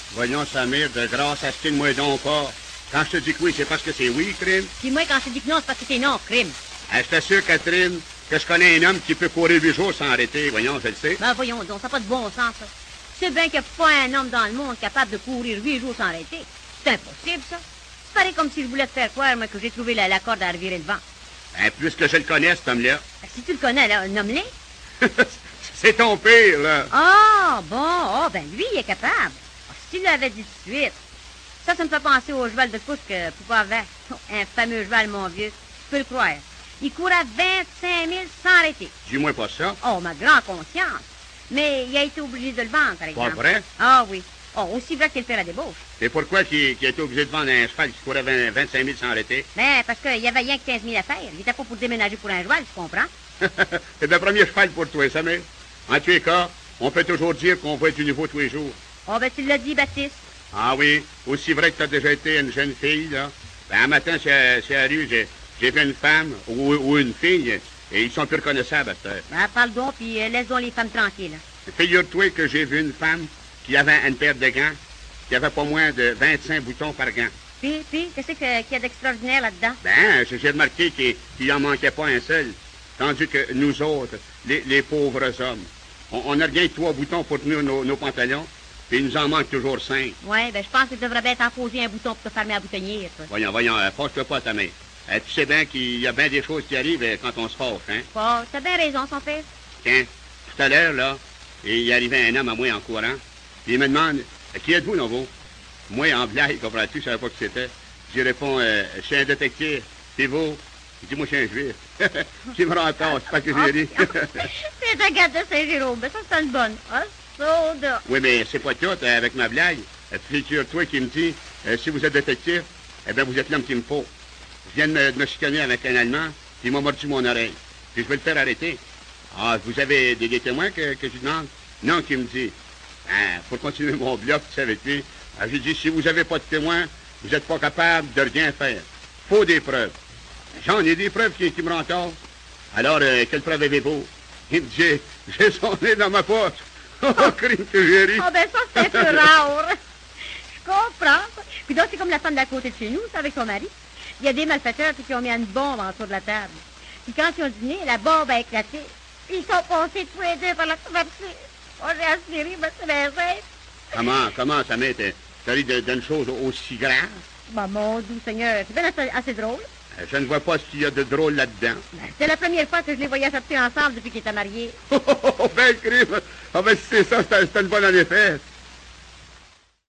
Voyons, Samir, de grâce, astine-moi donc pas. Quand je te dis que oui, c'est parce que c'est oui, crime. Puis moi, quand je te dis que non, c'est parce que c'est non, crime. Je t'assure, Catherine, que je connais un homme qui peut courir 8 jours sans arrêter. Voyons, je le sais. Ben voyons donc, ça n'a pas de bon sens, ça. Tu sais bien qu'il n'y a pas un homme dans le monde capable de courir 8 jours sans arrêter. C'est impossible, ça. C'est pareil comme si je voulais te faire croire, moi, que j'ai trouvé la corde à revirer le vent. Ben, plus que je le connais, cet homme-là. Ben, si tu le connais, là, nomme-le. C'est ton pire, là. Ah, bon, ah, ben lui, il est capable. Ah, s'il l'avait dit tout de suite. Ça me fait penser au cheval de course que Poupa avait. Un fameux cheval, mon vieux. Tu peux le croire. Il courait 25 000 sans arrêter. Dis-moi pas ça. Oh, ma grande conscience. Mais il a été obligé de le vendre, par exemple. Pas vrai? Ah oui. Oh, aussi vrai qu'il fait la débauche. C'est pourquoi qu'il a été obligé de vendre un cheval qui courait 25 000 sans arrêter? Ben, parce qu'il y avait rien que 15 000 à faire. Il était pas pour déménager pour un cheval, tu comprends? C'est le premier cheval pour toi, Samir. En tous les cas, on peut toujours dire qu'on va être du nouveau tous les jours. Oh, ben, tu l'as dit, Baptiste. Ah oui, aussi vrai que tu as déjà été une jeune fille, là. Ben, un matin, c'est la rue, j'ai vu une femme ou une fille, et ils sont plus reconnaissables à cette heure. Ben, parle donc, puis laisse donc les femmes tranquilles. Figure-toi que j'ai vu une femme qui avait une paire de gants, qui avait pas moins de 25 boutons par gant. Puis, qu'est-ce qu'il y a d'extraordinaire là-dedans? Ben, j'ai remarqué qu'il en manquait pas un seul. Tandis que nous autres, les pauvres hommes, on a rien que 3 boutons pour tenir nos pantalons, puis il nous en manque toujours 5. Ouais, ben je pense que tu devrais bien t'en poser un bouton pour te fermer la boutonnière, toi. Voyons, fâche-toi pas ta main. Tu sais bien qu'il y a bien des choses qui arrivent quand on se fâche, hein? Oh, t'as bien raison, son père. Tiens, tout à l'heure, là, il arrivait un homme à moi en courant, puis il me demande, qui êtes-vous, Novo? Moi, en blague, comprends-tu, je savais pas qui c'était. Je réponds, je suis un détective. C'est vous? Il dit, moi, je suis un juif. Tu me rends tort, c'est pas que j'ai ri. C'est un gars de Saint-Jérôme, mais ça, c'est une bonne. Ah, soda. Oui, mais c'est pas tout, avec ma blague. Figure-toi qui me dit, si vous êtes détective, eh bien, vous êtes l'homme qu'il me faut. Je viens de me chicaner avec un Allemand, puis il m'a mordu mon oreille. Puis je vais le faire arrêter. Ah, vous avez des témoins que je lui demande? Non, qui me dit. Ah, pour continuer mon bloc, tu sais, avec lui. Ah, j'ai dit, si vous n'avez pas de témoins, vous n'êtes pas capable de rien faire. Faut des preuves. J'en ai des preuves qui me rendent tort. Alors, quelle preuve avez-vous? Il me dit, j'ai son nez dans ma poche. Oh, crime que j'ai ri. Oh, ben ça, c'est un peu rare. Je comprends. Puis donc, c'est comme la femme d'à côté de chez nous, c'est avec son mari. Il y a des malfaiteurs qui ont mis une bombe en dessous de la table. Puis quand ils ont dîné, la bombe a éclaté. Ils sont passés tous les deux par la traversée. Oh, j'ai aspiré, mais c'est bien simple. Comment ça m'est? T'as ri d'une chose aussi grave? Ben, mon doux Seigneur, c'est bien assez drôle. Je ne vois pas ce qu'il y a de drôle là-dedans. Ben, c'est la première fois que je les voyais sortir ensemble depuis qu'ils étaient mariés. Ben, crime! Ah ben, si c'est ça, c'était une bonne en effet.